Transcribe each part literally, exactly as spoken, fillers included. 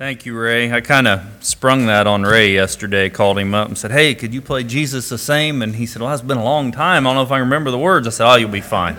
Thank you, Ray. I kind of sprung that on Ray yesterday, called him up and said, hey, could you play Jesus the Same? And he said, well, it's been a long time. I don't know if I remember the words. I said, oh, you'll be fine.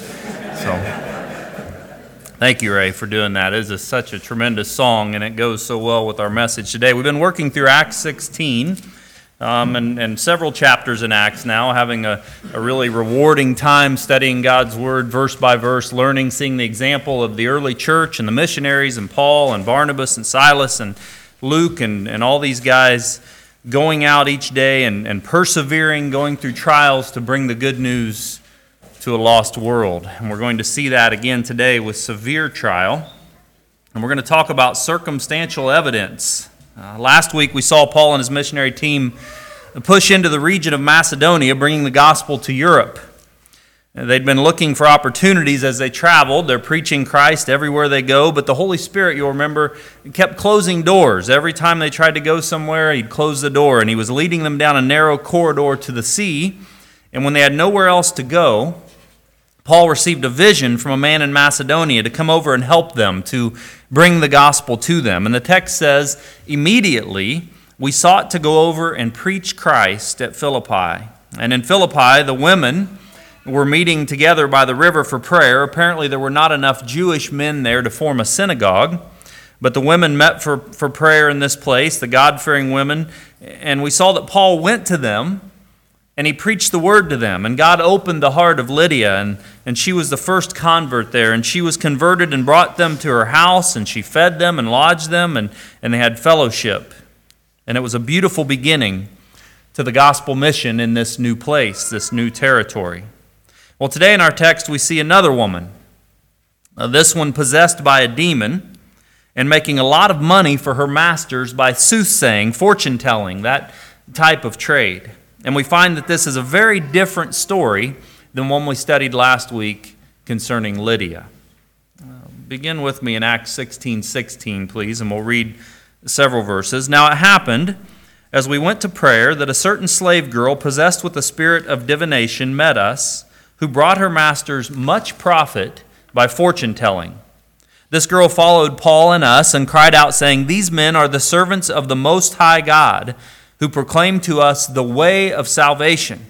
So, thank you, Ray, for doing that. It is a, such a tremendous song, and it goes so well with our message today. We've been working through Acts sixteen. Um, and, and several chapters in Acts now, having a, a really rewarding time studying God's Word verse by verse, learning, seeing the example of the early church and the missionaries and Paul and Barnabas and Silas and Luke and, and all these guys going out each day and, and persevering, going through trials to bring the good news to a lost world. And we're going to see that again today with severe trial. And we're going to talk about circumstantial evidence. Uh, last week we saw Paul and his missionary team push into the region of Macedonia, bringing the gospel to Europe. Uh, they'd been looking for opportunities as they traveled. They're preaching Christ everywhere they go, but the Holy Spirit, you'll remember, kept closing doors. Every time they tried to go somewhere, he'd close the door, and he was leading them down a narrow corridor to the sea. And when they had nowhere else to go, Paul received a vision from a man in Macedonia to come over and help them, to bring the gospel to them. And the text says, immediately we sought to go over and preach Christ at Philippi. And in Philippi, the women were meeting together by the river for prayer. Apparently there were not enough Jewish men there to form a synagogue, but the women met for, for prayer in this place, the God-fearing women. And we saw that Paul went to them, and he preached the word to them. And God opened the heart of Lydia, and, and she was the first convert there. And she was converted and brought them to her house, and she fed them and lodged them, and, and they had fellowship. And it was a beautiful beginning to the gospel mission in this new place, this new territory. Well, today in our text we see another woman. Now, this one possessed by a demon and making a lot of money for her masters by soothsaying, fortune-telling, that type of trade. And we find that this is a very different story than one we studied last week concerning Lydia. Uh, begin with me in Acts sixteen sixteen, please, and we'll read several verses. Now it happened, as we went to prayer, that a certain slave girl possessed with the spirit of divination met us, who brought her masters much profit by fortune-telling. This girl followed Paul and us and cried out, saying, these men are the servants of the Most High God, who proclaimed to us the way of salvation.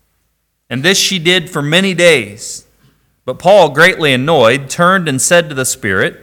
And this she did for many days. But Paul, greatly annoyed, turned and said to the Spirit,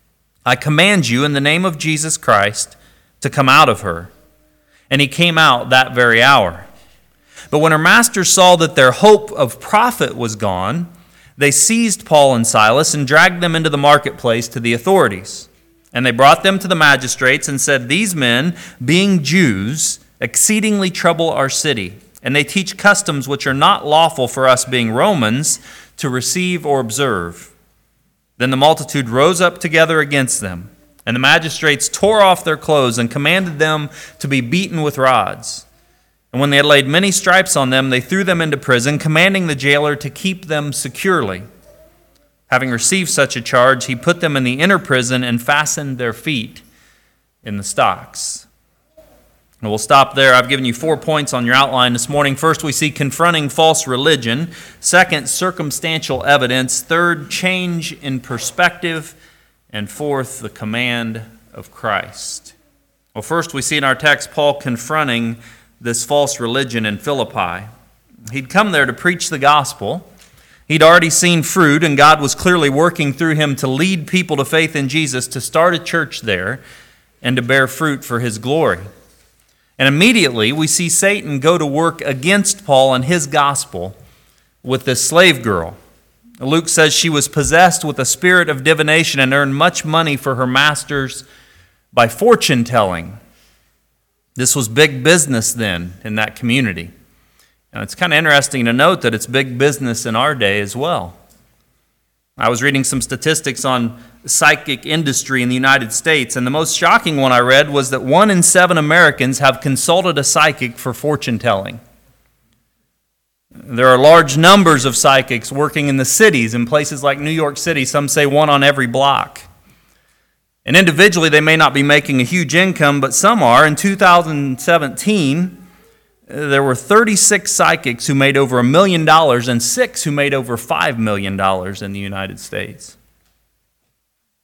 I command you in the name of Jesus Christ to come out of her. And he came out that very hour. But when her masters saw that their hope of profit was gone, they seized Paul and Silas and dragged them into the marketplace to the authorities. And they brought them to the magistrates and said, these men, being Jews, exceedingly trouble our city, and they teach customs which are not lawful for us being Romans to receive or observe. Then the multitude rose up together against them, and the magistrates tore off their clothes and commanded them to be beaten with rods. And when they had laid many stripes on them, they threw them into prison, commanding the jailer to keep them securely. Having received such a charge, he put them in the inner prison and fastened their feet in the stocks. And we'll stop there. I've given you four points on your outline this morning. First, we see confronting false religion. Second, circumstantial evidence. Third, change in perspective. And fourth, the command of Christ. Well, first, we see in our text Paul confronting this false religion in Philippi. He'd come there to preach the gospel. He'd already seen fruit, and God was clearly working through him to lead people to faith in Jesus, to start a church there, and to bear fruit for his glory. And immediately we see Satan go to work against Paul and his gospel with this slave girl. Luke says she was possessed with a spirit of divination and earned much money for her masters by fortune-telling. This was big business then in that community. And it's kind of interesting to note that it's big business in our day as well. I was reading some statistics on the psychic industry in the United States, and the most shocking one I read was that one in seven Americans have consulted a psychic for fortune-telling. There are large numbers of psychics working in the cities, in places like New York City. Some say one on every block. And individually, they may not be making a huge income, but some are. In two thousand seventeen, there were thirty-six psychics who made over a million dollars and six who made over five million dollars in the United States.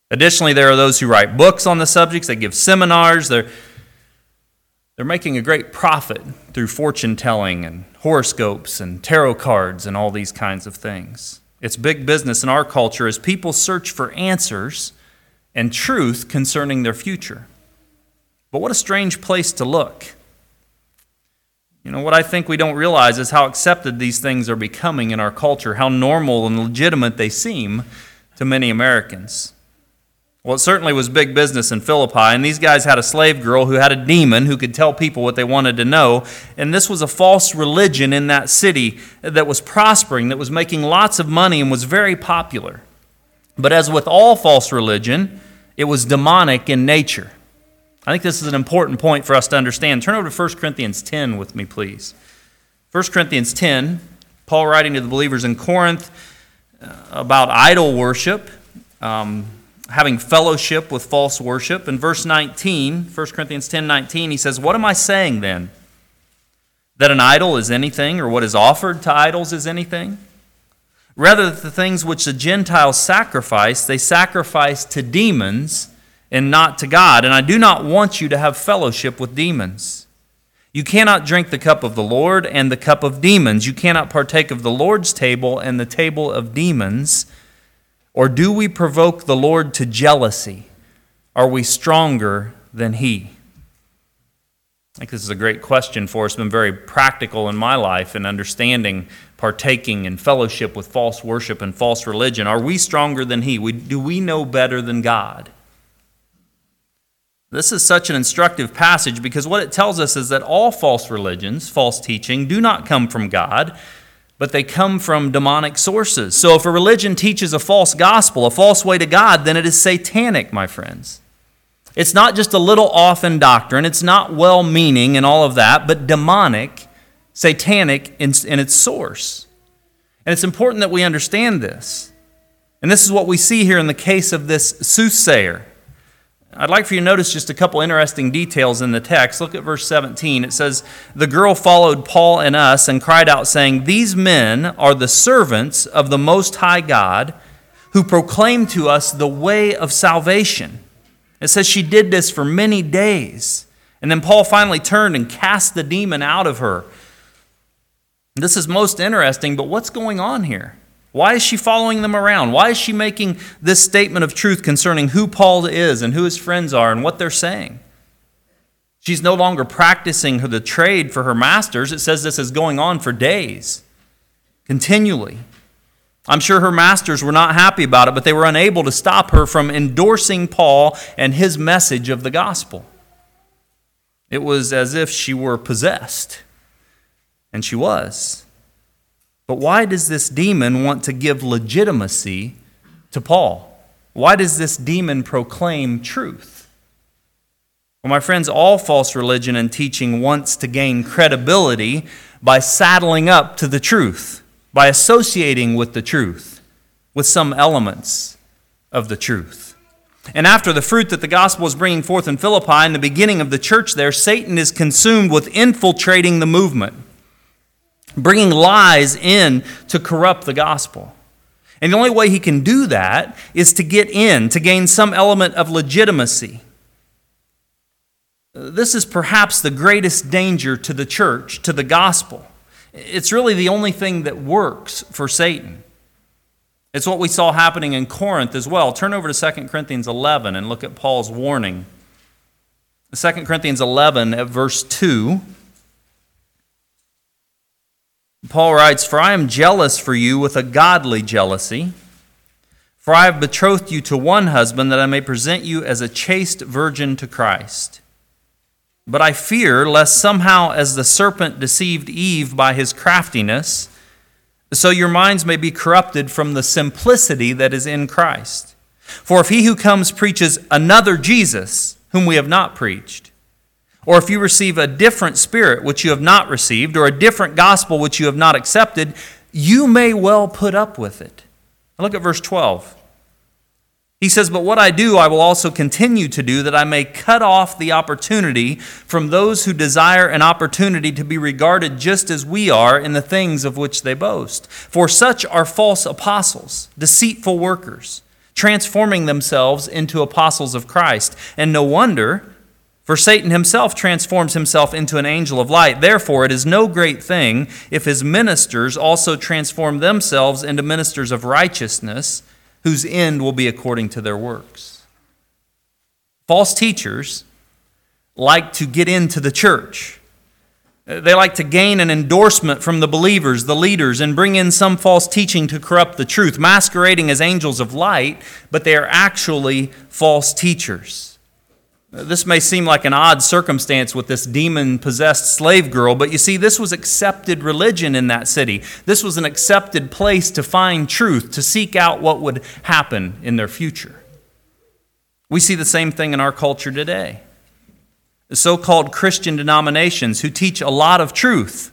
Additionally, there are those who write books on the subjects. They give seminars. They're, they're making a great profit through fortune telling and horoscopes and tarot cards and all these kinds of things. It's big business in our culture as people search for answers and truth concerning their future. But what a strange place to look. You know, what I think we don't realize is how accepted these things are becoming in our culture, how normal and legitimate they seem to many Americans. Well, it certainly was big business in Philippi, and these guys had a slave girl who had a demon who could tell people what they wanted to know, and this was a false religion in that city that was prospering, that was making lots of money and was very popular. But as with all false religion, it was demonic in nature. I think this is an important point for us to understand. Turn over to First Corinthians ten with me, please. First Corinthians ten, Paul writing to the believers in Corinth about idol worship, um, having fellowship with false worship. In verse nineteen, First Corinthians ten nineteen, he says, "What am I saying then? That an idol is anything, or what is offered to idols is anything? Rather, that the things which the Gentiles sacrifice, they sacrifice to demons and not to God. And I do not want you to have fellowship with demons. You cannot drink the cup of the Lord and the cup of demons. You cannot partake of the Lord's table and the table of demons. Or do we provoke the Lord to jealousy? Are we stronger than He?" I think this is a great question for us. It's been very practical in my life in understanding, partaking in fellowship with false worship and false religion. Are we stronger than He? We, do we know better than God? This is such an instructive passage because what it tells us is that all false religions, false teaching, do not come from God, but they come from demonic sources. So if a religion teaches a false gospel, a false way to God, then it is satanic, my friends. It's not just a little off in doctrine. It's not well-meaning and all of that, but demonic, satanic in, in its source. And it's important that we understand this. And this is what we see here in the case of this soothsayer. I'd like for you to notice just a couple interesting details in the text. Look at verse seventeen. It says, "The girl followed Paul and us and cried out, saying, 'These men are the servants of the Most High God, who proclaim to us the way of salvation.'" It says she did this for many days. And then Paul finally turned and cast the demon out of her. This is most interesting, but what's going on here? Why is she following them around? Why is she making this statement of truth concerning who Paul is and who his friends are and what they're saying? She's no longer practicing the trade for her masters. It says this is going on for days, continually. I'm sure her masters were not happy about it, but they were unable to stop her from endorsing Paul and his message of the gospel. It was as if she were possessed, and she was. But why does this demon want to give legitimacy to Paul? Why does this demon proclaim truth? Well, my friends, all false religion and teaching wants to gain credibility by saddling up to the truth, by associating with the truth, with some elements of the truth. And after the fruit that the gospel is bringing forth in Philippi, in the beginning of the church there, Satan is consumed with infiltrating the movement, bringing lies in to corrupt the gospel. And the only way he can do that is to get in, to gain some element of legitimacy. This is perhaps the greatest danger to the church, to the gospel. It's really the only thing that works for Satan. It's what we saw happening in Corinth as well. Turn over to Second Corinthians eleven and look at Paul's warning. Second Corinthians eleven at verse two. Paul writes, "For I am jealous for you with a godly jealousy. For I have betrothed you to one husband, that I may present you as a chaste virgin to Christ. But I fear lest somehow, as the serpent deceived Eve by his craftiness, so your minds may be corrupted from the simplicity that is in Christ. For if he who comes preaches another Jesus, whom we have not preached, or if you receive a different spirit which you have not received, or a different gospel which you have not accepted, you may well put up with it." Now look at verse twelve. He says, "But what I do, I will also continue to do, that I may cut off the opportunity from those who desire an opportunity to be regarded just as we are in the things of which they boast. For such are false apostles, deceitful workers, transforming themselves into apostles of Christ. And no wonder, for Satan himself transforms himself into an angel of light. Therefore, it is no great thing if his ministers also transform themselves into ministers of righteousness, whose end will be according to their works. False teachers like to get into the church. They like to gain an endorsement from the believers, the leaders, and bring in some false teaching to corrupt the truth, masquerading as angels of light, but they are actually false teachers. This may seem like an odd circumstance with this demon-possessed slave girl, but you see, this was accepted religion in that city. This was an accepted place to find truth, to seek out what would happen in their future. We see the same thing in our culture today. The so-called Christian denominations who teach a lot of truth,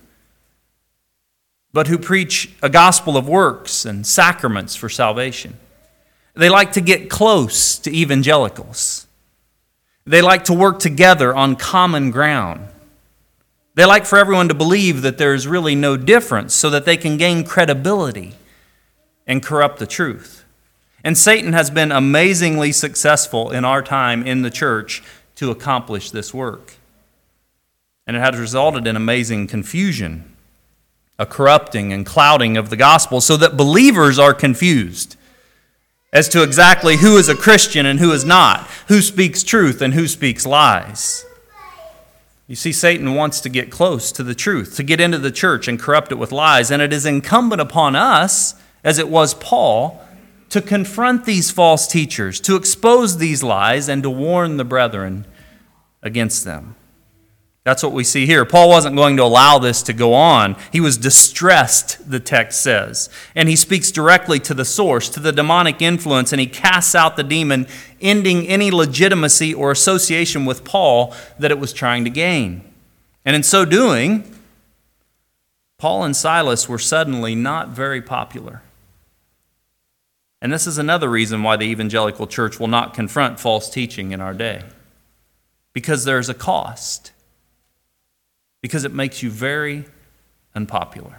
but who preach a gospel of works and sacraments for salvation. They like to get close to evangelicals. They like to work together on common ground. They like for everyone to believe that there is really no difference so that they can gain credibility and corrupt the truth. And Satan has been amazingly successful in our time in the church to accomplish this work. And it has resulted in amazing confusion, a corrupting and clouding of the gospel, so that believers are confused as to exactly who is a Christian and who is not, who speaks truth and who speaks lies. You see, Satan wants to get close to the truth, to get into the church and corrupt it with lies, and it is incumbent upon us, as it was Paul, to confront these false teachers, to expose these lies, and to warn the brethren against them. That's what we see here. Paul wasn't going to allow this to go on. He was distressed, the text says. And he speaks directly to the source, to the demonic influence, and he casts out the demon, ending any legitimacy or association with Paul that it was trying to gain. And in so doing, Paul and Silas were suddenly not very popular. And this is another reason why the evangelical church will not confront false teaching in our day. Because there's a cost. Because it makes you very unpopular.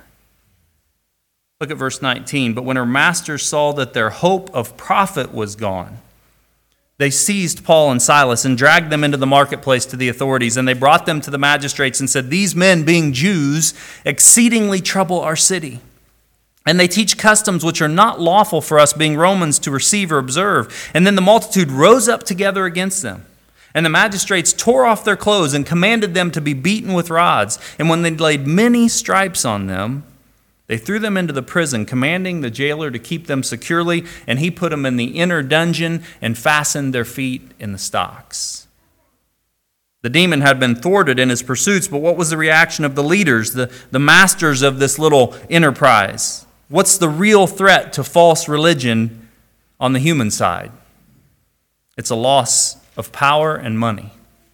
Look at verse nineteen. But when her masters saw that their hope of profit was gone, they seized Paul and Silas and dragged them into the marketplace to the authorities. And they brought them to the magistrates and said, "These men, being Jews, exceedingly trouble our city. And they teach customs which are not lawful for us, being Romans, to receive or observe." And then the multitude rose up together against them. And the magistrates tore off their clothes and commanded them to be beaten with rods. And when they laid many stripes on them, they threw them into the prison, commanding the jailer to keep them securely. And he put them in the inner dungeon and fastened their feet in the stocks. The demon had been thwarted in his pursuits, but what was the reaction of the leaders, the, the masters of this little enterprise? What's the real threat to false religion on the human side? It's a loss of power and money.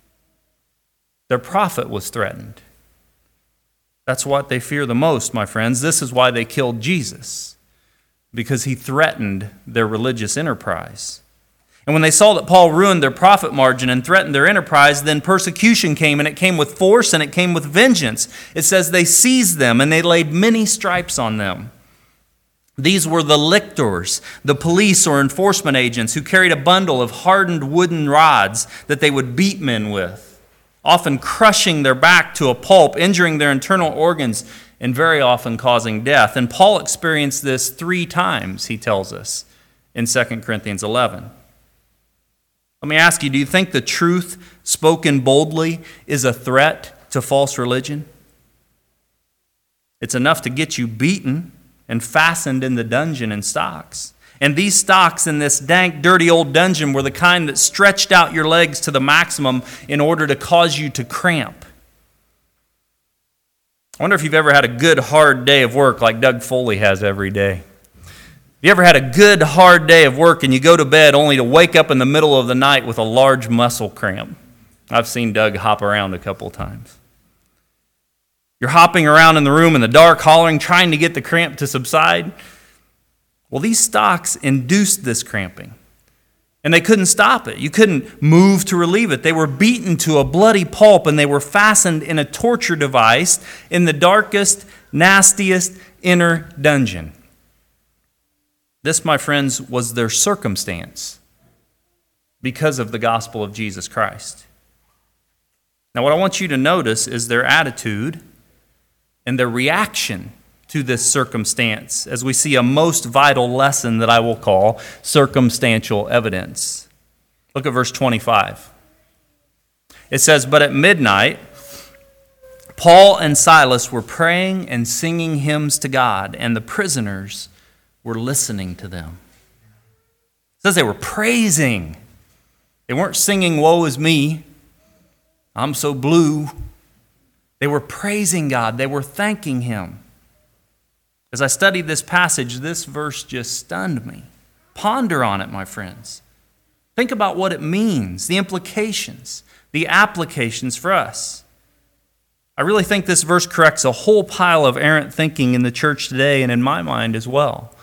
Their profit was threatened. That's what they fear the most, my friends. This is why they killed Jesus, because he threatened their religious enterprise. And when they saw that Paul ruined their profit margin and threatened their enterprise, then persecution came, and it came with force and it came with vengeance. It says they seized them and they laid many stripes on them. These were the lictors, the police or enforcement agents who carried a bundle of hardened wooden rods that they would beat men with, often crushing their back to a pulp, injuring their internal organs, and very often causing death. And Paul experienced this three times, he tells us, in Second Corinthians eleven. Let me ask you, do you think the truth spoken boldly is a threat to false religion? It's enough to get you beaten and fastened in the dungeon in stocks. And these stocks in this dank, dirty old dungeon were the kind that stretched out your legs to the maximum in order to cause you to cramp. I wonder if you've ever had a good, hard day of work like Doug Foley has every day. You ever had a good, hard day of work and you go to bed only to wake up in the middle of the night with a large muscle cramp? I've seen Doug hop around a couple times. You're hopping around in the room in the dark, hollering, trying to get the cramp to subside. Well, these stocks induced this cramping, and they couldn't stop it. You couldn't move to relieve it. They were beaten to a bloody pulp, and they were fastened in a torture device in the darkest, nastiest inner dungeon. This, my friends, was their circumstance because of the gospel of Jesus Christ. Now, what I want you to notice is their attitude and their reaction to this circumstance, as we see a most vital lesson that I will call circumstantial evidence. Look at verse twenty-five. It says, "But at midnight, Paul and Silas were praying and singing hymns to God, and the prisoners were listening to them." It says they were praising. They weren't singing, "Woe is me, I'm so blue." They were praising God. They were thanking Him. As I studied this passage, this verse just stunned me. Ponder on it, my friends. Think about what it means, the implications, the applications for us. I really think this verse corrects a whole pile of errant thinking in the church today and in my mind as well.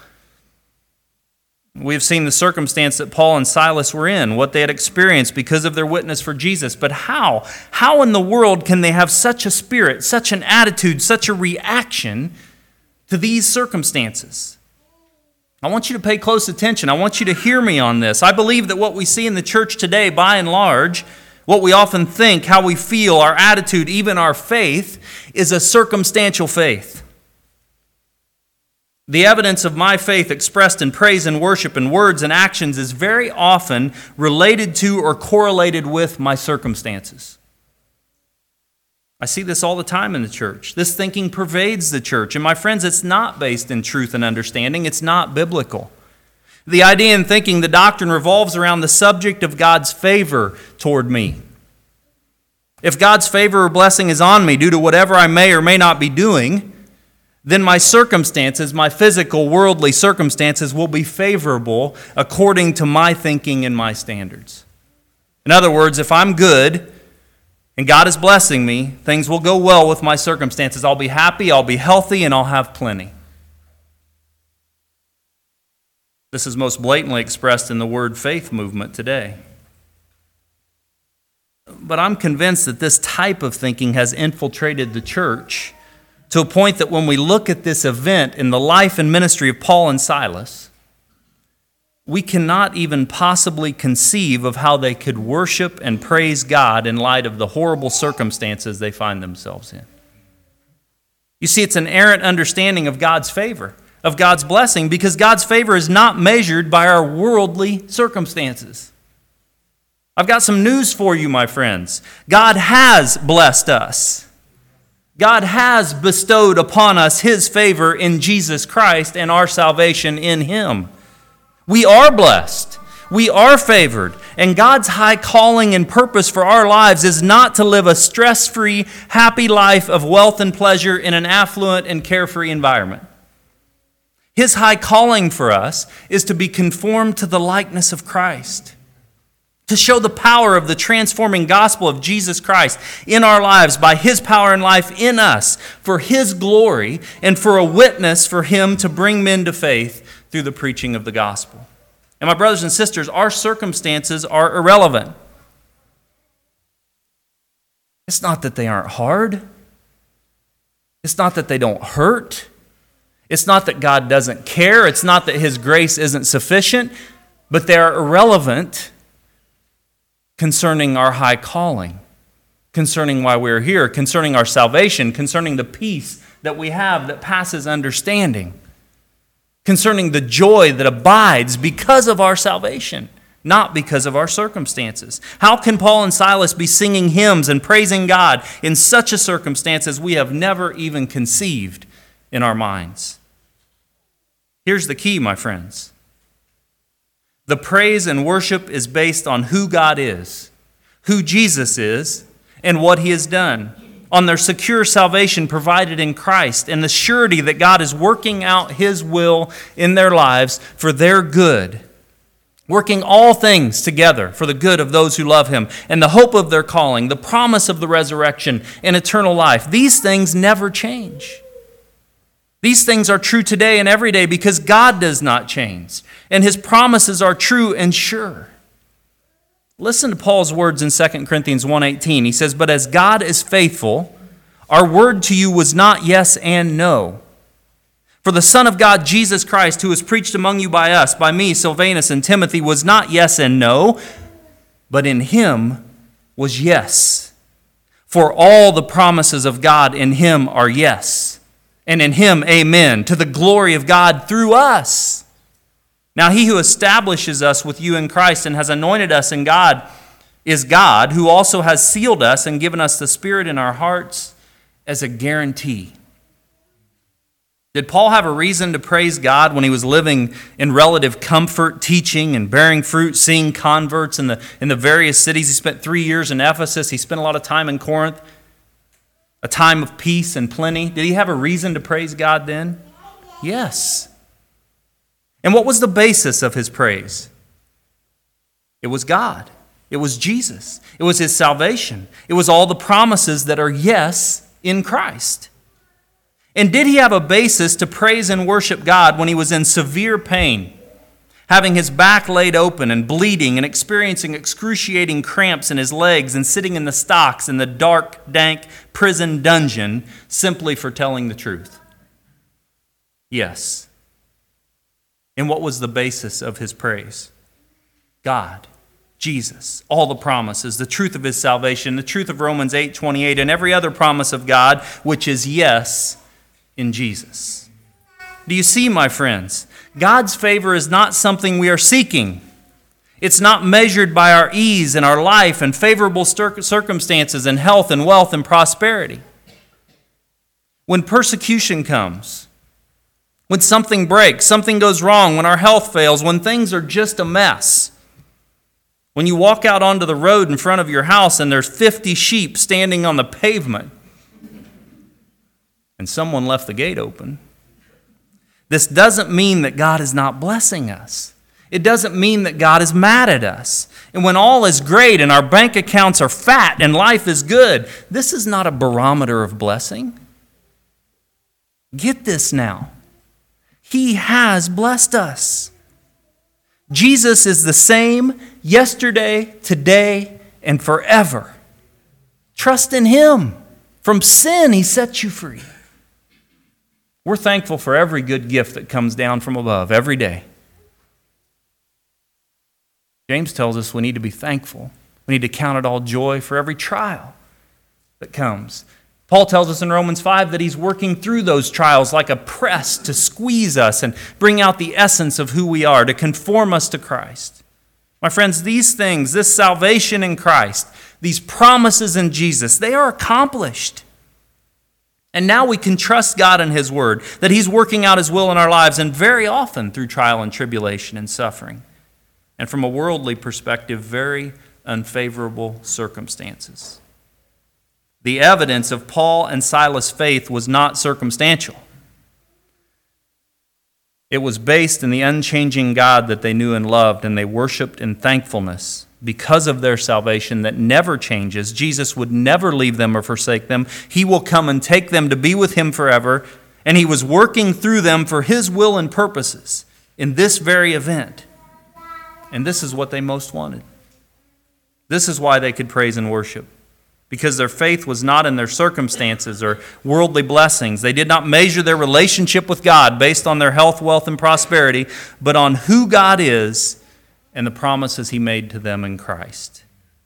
We have seen the circumstance that Paul and Silas were in, what they had experienced because of their witness for Jesus. But how? How in the world can they have such a spirit, such an attitude, such a reaction to these circumstances? I want you to pay close attention. I want you to hear me on this. I believe that what we see in the church today, by and large, what we often think, how we feel, our attitude, even our faith, is a circumstantial faith. The evidence of my faith expressed in praise and worship in words and actions is very often related to or correlated with my circumstances. I see this all the time in the church. This thinking pervades the church. And my friends, it's not based in truth and understanding. It's not biblical. The idea and thinking, the doctrine revolves around the subject of God's favor toward me. If God's favor or blessing is on me due to whatever I may or may not be doing, then my circumstances, my physical, worldly circumstances will be favorable according to my thinking and my standards. In other words, if I'm good and God is blessing me, things will go well with my circumstances. I'll be happy, I'll be healthy, and I'll have plenty. This is most blatantly expressed in the word faith movement today. But I'm convinced that this type of thinking has infiltrated the church to a point that when we look at this event in the life and ministry of Paul and Silas, we cannot even possibly conceive of how they could worship and praise God in light of the horrible circumstances they find themselves in. You see, it's an errant understanding of God's favor, of God's blessing, because God's favor is not measured by our worldly circumstances. I've got some news for you, my friends. God has blessed us. God has bestowed upon us His favor in Jesus Christ and our salvation in Him. We are blessed. We are favored. And God's high calling and purpose for our lives is not to live a stress-free, happy life of wealth and pleasure in an affluent and carefree environment. His high calling for us is to be conformed to the likeness of Christ, to show the power of the transforming gospel of Jesus Christ in our lives by His power and life in us for His glory and for a witness for Him to bring men to faith through the preaching of the gospel. And my brothers and sisters, our circumstances are irrelevant. It's not that they aren't hard. It's not that they don't hurt. It's not that God doesn't care. It's not that His grace isn't sufficient, but they are irrelevant concerning our high calling, concerning why we're here, concerning our salvation, concerning the peace that we have that passes understanding, concerning the joy that abides because of our salvation, not because of our circumstances. How can Paul and Silas be singing hymns and praising God in such a circumstance as we have never even conceived in our minds? Here's the key, my friends. The praise and worship is based on who God is, who Jesus is, and what He has done, on their secure salvation provided in Christ, and the surety that God is working out His will in their lives for their good, working all things together for the good of those who love Him, and the hope of their calling, the promise of the resurrection and eternal life. These things never change. These things are true today and every day because God does not change, and His promises are true and sure. Listen to Paul's words in Second Corinthians one eighteen. He says, "But as God is faithful, our word to you was not yes and no. For the Son of God, Jesus Christ, who was preached among you by us, by me, Silvanus, and Timothy, was not yes and no, but in him was yes. For all the promises of God in him are yes, and in him amen, to the glory of God through us. Now he who establishes us with you in Christ and has anointed us in God is God, who also has sealed us and given us the Spirit in our hearts as a guarantee. Did Paul have a reason to praise God when he was living in relative comfort, teaching and bearing fruit, seeing converts in the, in the various cities? He spent three years in Ephesus. He spent a lot of time in Corinth, a time of peace and plenty. Did he have a reason to praise God then? Yes. And what was the basis of his praise? It was God. It was Jesus. It was his salvation. It was all the promises that are yes in Christ. And did he have a basis to praise and worship God when he was in severe pain, having his back laid open and bleeding and experiencing excruciating cramps in his legs and sitting in the stocks in the dark, dank prison dungeon simply for telling the truth? Yes. And what was the basis of his praise? God, Jesus, all the promises, the truth of his salvation, the truth of Romans eight twenty-eight, and every other promise of God, which is yes in Jesus. Do you see, my friends? God's favor is not something we are seeking. It's not measured by our ease in our life and favorable circumstances and health and wealth and prosperity. When persecution comes, when something breaks, something goes wrong, when our health fails, when things are just a mess, when you walk out onto the road in front of your house and there's fifty sheep standing on the pavement and someone left the gate open, this doesn't mean that God is not blessing us. It doesn't mean that God is mad at us. And when all is great and our bank accounts are fat and life is good, this is not a barometer of blessing. Get this now. He has blessed us. Jesus is the same yesterday, today, and forever. Trust in him. From sin, he sets you free. We're thankful for every good gift that comes down from above every day. James tells us we need to be thankful. We need to count it all joy for every trial that comes. Paul tells us in Romans five that he's working through those trials like a press to squeeze us and bring out the essence of who we are, to conform us to Christ. My friends, these things, this salvation in Christ, these promises in Jesus, they are accomplished. And now we can trust God in his word, that he's working out his will in our lives, and very often through trial and tribulation and suffering. And from a worldly perspective, very unfavorable circumstances. The evidence of Paul and Silas' faith was not circumstantial. It was based in the unchanging God that they knew and loved, and they worshiped in thankfulness because of their salvation that never changes. Jesus would never leave them or forsake them. He will come and take them to be with him forever, and he was working through them for his will and purposes in this very event. And this is what they most wanted. This is why they could praise and worship. Because their faith was not in their circumstances or worldly blessings. They did not measure their relationship with God based on their health, wealth, and prosperity, but on who God is and the promises he made to them in Christ.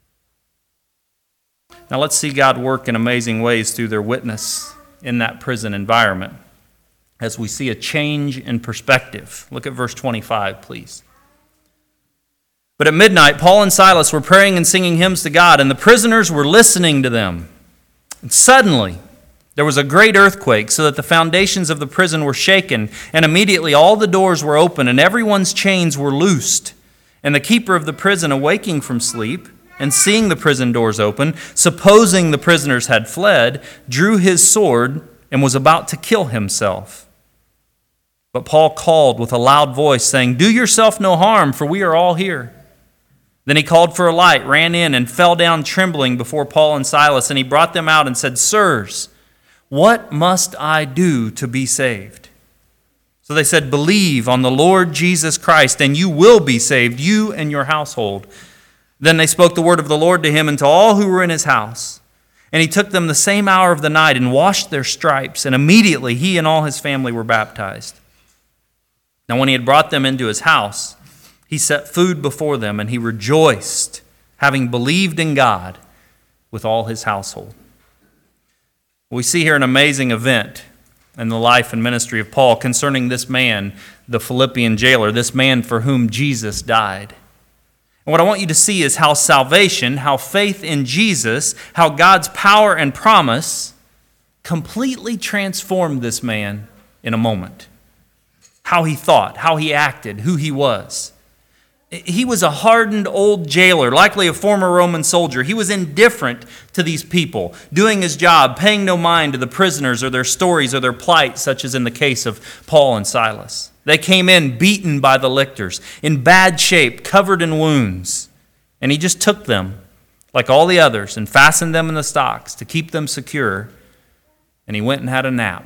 Now let's see God work in amazing ways through their witness in that prison environment as we see a change in perspective. Look at verse twenty-five, please. But at midnight, Paul and Silas were praying and singing hymns to God, and the prisoners were listening to them. And suddenly, there was a great earthquake, so that the foundations of the prison were shaken, and immediately all the doors were open, and everyone's chains were loosed. And the keeper of the prison, awaking from sleep, and seeing the prison doors open, supposing the prisoners had fled, drew his sword and was about to kill himself. But Paul called with a loud voice, saying, "Do yourself no harm, for we are all here." Then he called for a light, ran in, and fell down trembling before Paul and Silas. And he brought them out and said, "Sirs, what must I do to be saved?" So they said, "Believe on the Lord Jesus Christ, and you will be saved, you and your household." Then they spoke the word of the Lord to him and to all who were in his house. And he took them the same hour of the night and washed their stripes, and immediately he and all his family were baptized. Now when he had brought them into his house, he set food before them, and he rejoiced, having believed in God with all his household. We see here an amazing event in the life and ministry of Paul concerning this man, the Philippian jailer, this man for whom Jesus died. And what I want you to see is how salvation, how faith in Jesus, how God's power and promise completely transformed this man in a moment. How he thought, how he acted, who he was. He was a hardened old jailer, likely a former Roman soldier. He was indifferent to these people, doing his job, paying no mind to the prisoners or their stories or their plight, such as in the case of Paul and Silas. They came in beaten by the lictors, in bad shape, covered in wounds. And he just took them, like all the others, and fastened them in the stocks to keep them secure. And he went and had a nap.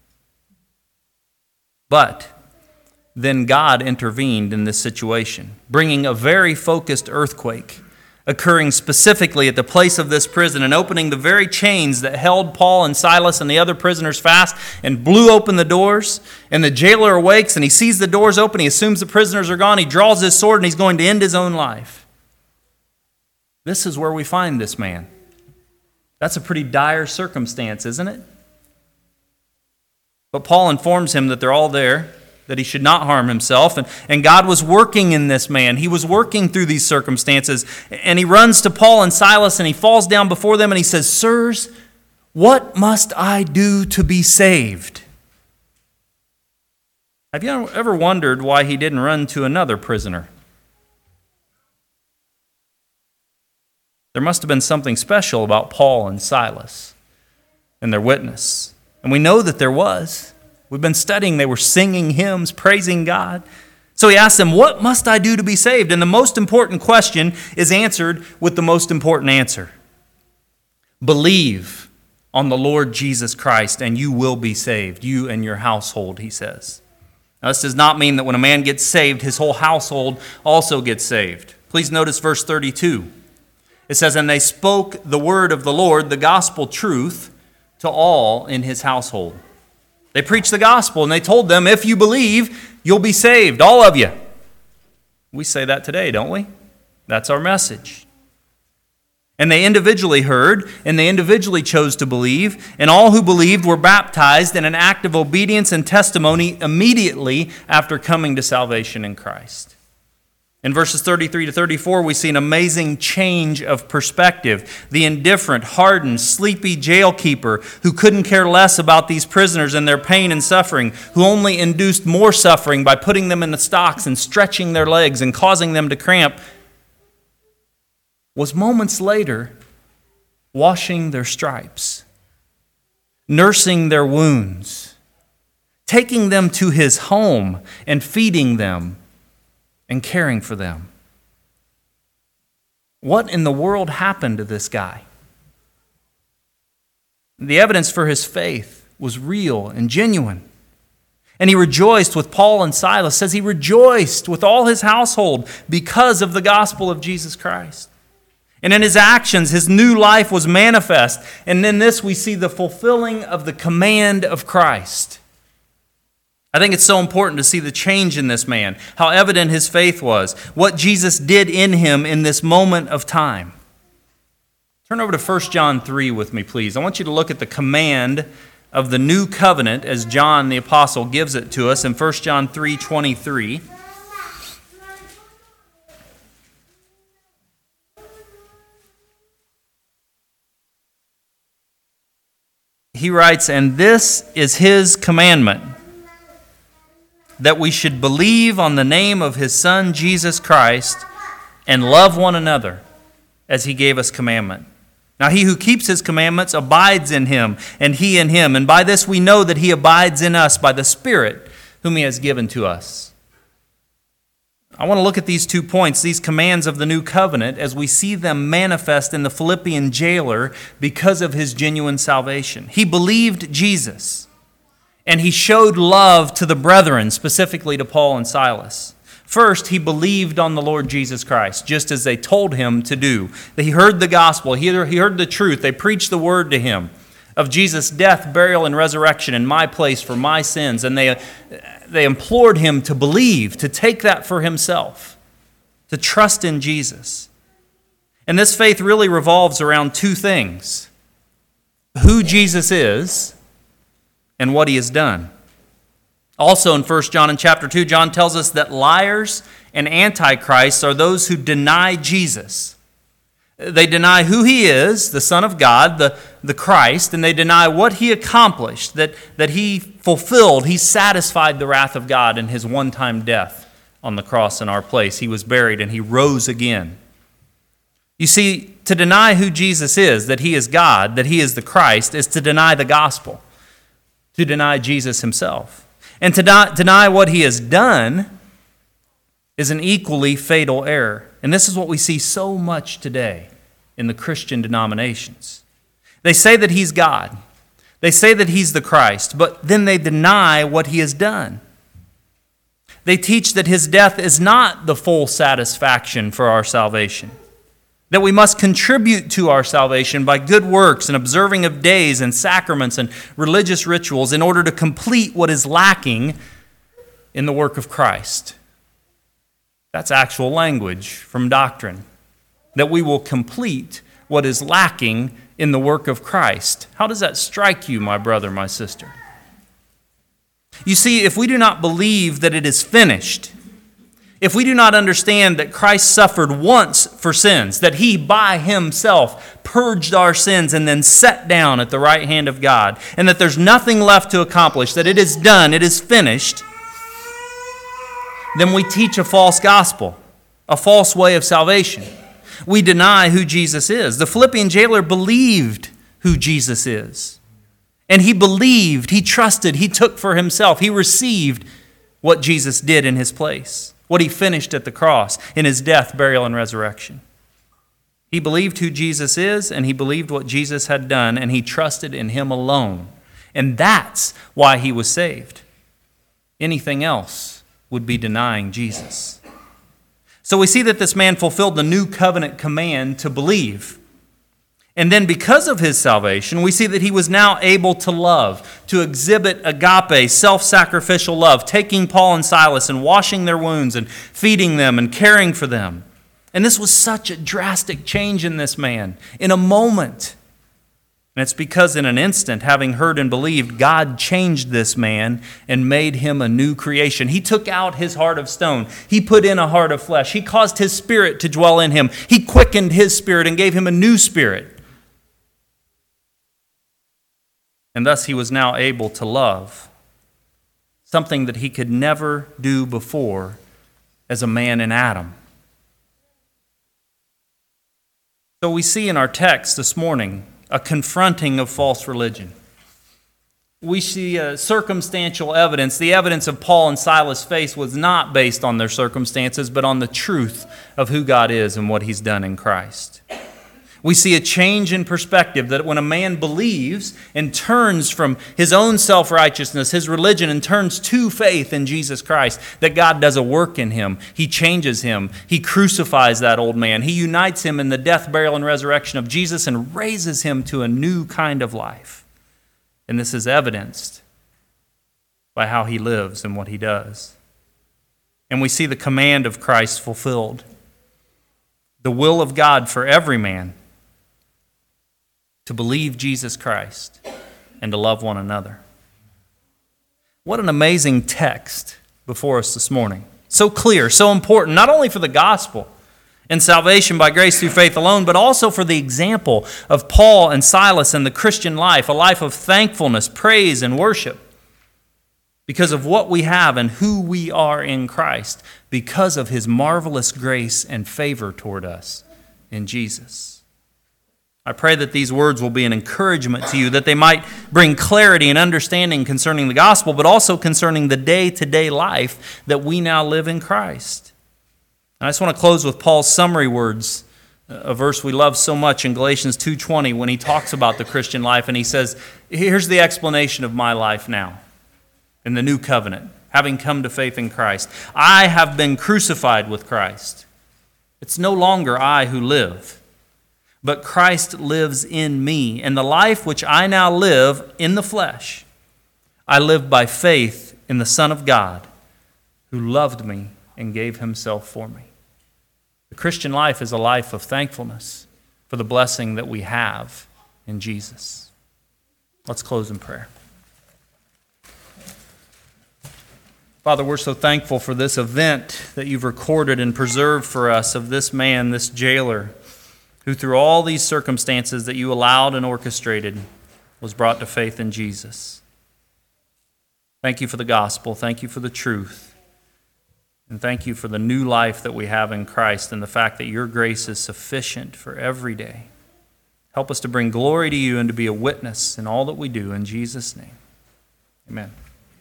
But then God intervened in this situation, bringing a very focused earthquake, occurring specifically at the place of this prison and opening the very chains that held Paul and Silas and the other prisoners fast, and blew open the doors. And the jailer awakes and he sees the doors open. He assumes the prisoners are gone. He draws his sword and he's going to end his own life. This is where we find this man. That's a pretty dire circumstance, isn't it? But Paul informs him that they're all there, that he should not harm himself. And, and God was working in this man. He was working through these circumstances. And he runs to Paul and Silas and he falls down before them and he says, "Sirs, what must I do to be saved?" Have you ever wondered why he didn't run to another prisoner? There must have been something special about Paul and Silas and their witness. And we know that there was. We've been studying. They were singing hymns, praising God. So he asked them, "What must I do to be saved?" And the most important question is answered with the most important answer. Believe on the Lord Jesus Christ and you will be saved, you and your household, he says. Now, this does not mean that when a man gets saved, his whole household also gets saved. Please notice verse thirty-two. It says, "And they spoke the word of the Lord, the gospel truth, to all in his household." They preached the gospel and they told them, if you believe, you'll be saved, all of you. We say that today, don't we? That's our message. And they individually heard and they individually chose to believe, and all who believed were baptized in an act of obedience and testimony immediately after coming to salvation in Christ. In verses thirty-three to thirty-four, we see an amazing change of perspective. The indifferent, hardened, sleepy jailkeeper who couldn't care less about these prisoners and their pain and suffering, who only induced more suffering by putting them in the stocks and stretching their legs and causing them to cramp, was moments later washing their stripes, nursing their wounds, taking them to his home and feeding them and caring for them. What in the world happened to this guy? The evidence for his faith was real and genuine. And he rejoiced with Paul and Silas. It says he rejoiced with all his household because of the gospel of Jesus Christ. And in his actions, his new life was manifest. And in this we see the fulfilling of the command of Christ. I think it's so important to see the change in this man, how evident his faith was, what Jesus did in him in this moment of time. Turn over to First John three with me, please. I want you to look at the command of the new covenant as John the apostle gives it to us in First John three twenty-three. He writes, "And this is his commandment, that we should believe on the name of his Son, Jesus Christ, and love one another as he gave us commandment. Now he who keeps his commandments abides in him, and he in him. And by this we know that he abides in us by the Spirit whom he has given to us." I want to look at these two points, these commands of the new covenant, as we see them manifest in the Philippian jailer because of his genuine salvation. He believed Jesus. And he showed love to the brethren, specifically to Paul and Silas. First, he believed on the Lord Jesus Christ, just as they told him to do. He heard the gospel. He heard the truth. They preached the word to him of Jesus' death, burial, and resurrection in my place for my sins. And they, they implored him to believe, to take that for himself, to trust in Jesus. And this faith really revolves around two things: who Jesus is and what he has done. Also in First John in chapter two, John tells us that liars and antichrists are those who deny Jesus. They deny who he is, the Son of God, the, the Christ, and they deny what he accomplished, that, that he fulfilled, he satisfied the wrath of God in his one-time death on the cross in our place. He was buried and he rose again. You see, to deny who Jesus is, that he is God, that he is the Christ, is to deny the gospel, to deny Jesus himself. And to not deny what he has done is an equally fatal error. And this is what we see so much today in the Christian denominations. They say that he's God. They say that he's the Christ, but then they deny what he has done. They teach that his death is not the full satisfaction for our salvation, that we must contribute to our salvation by good works and observing of days and sacraments and religious rituals in order to complete what is lacking in the work of Christ. That's actual language from doctrine, that we will complete what is lacking in the work of Christ. How does that strike you, my brother, my sister? You see, if we do not believe that it is finished, if we do not understand that Christ suffered once for sins, that he by himself purged our sins and then sat down at the right hand of God, and that there's nothing left to accomplish, that it is done, it is finished, then we teach a false gospel, a false way of salvation. We deny who Jesus is. The Philippian jailer believed who Jesus is. And he believed, he trusted, he took for himself, he received what Jesus did in his place, what he finished at the cross in his death, burial, and resurrection. He believed who Jesus is, and he believed what Jesus had done, and he trusted in him alone. And that's why he was saved. Anything else would be denying Jesus. So we see that this man fulfilled the new covenant command to believe. And then because of his salvation, we see that he was now able to love, to exhibit agape, self-sacrificial love, taking Paul and Silas and washing their wounds and feeding them and caring for them. And this was such a drastic change in this man, in a moment. And it's because in an instant, having heard and believed, God changed this man and made him a new creation. He took out his heart of stone. He put in a heart of flesh. He caused his spirit to dwell in him. He quickened his spirit and gave him a new spirit. And thus he was now able to love, something that he could never do before as a man in Adam. So we see in our text this morning a confronting of false religion. We see uh, circumstantial evidence. The evidence of Paul and Silas' faith was not based on their circumstances, but on the truth of who God is and what he's done in Christ. We see a change in perspective, that when a man believes and turns from his own self-righteousness, his religion, and turns to faith in Jesus Christ, that God does a work in him. He changes him. He crucifies that old man. He unites him in the death, burial, and resurrection of Jesus and raises him to a new kind of life. And this is evidenced by how he lives and what he does. And we see the command of Christ fulfilled. The will of God for every man to believe Jesus Christ and to love one another. What an amazing text before us this morning. So clear, so important, not only for the gospel and salvation by grace through faith alone, but also for the example of Paul and Silas and the Christian life, a life of thankfulness, praise, and worship because of what we have and who we are in Christ, because of his marvelous grace and favor toward us in Jesus. I pray that these words will be an encouragement to you, that they might bring clarity and understanding concerning the gospel, but also concerning the day-to-day life that we now live in Christ. And I just want to close with Paul's summary words, a verse we love so much in Galatians two twenty, when he talks about the Christian life, and he says, here's the explanation of my life now in the new covenant, having come to faith in Christ. I have been crucified with Christ. It's no longer I who live, but Christ lives in me. And the life which I now live in the flesh, I live by faith in the Son of God, who loved me and gave himself for me. The Christian life is a life of thankfulness for the blessing that we have in Jesus. Let's close in prayer. Father, we're so thankful for this event that you've recorded and preserved for us of this man, this jailer, who through all these circumstances that you allowed and orchestrated was brought to faith in Jesus. Thank you for the gospel. Thank you for the truth. And thank you for the new life that we have in Christ and the fact that your grace is sufficient for every day. Help us to bring glory to you and to be a witness in all that we do. In Jesus' name, amen.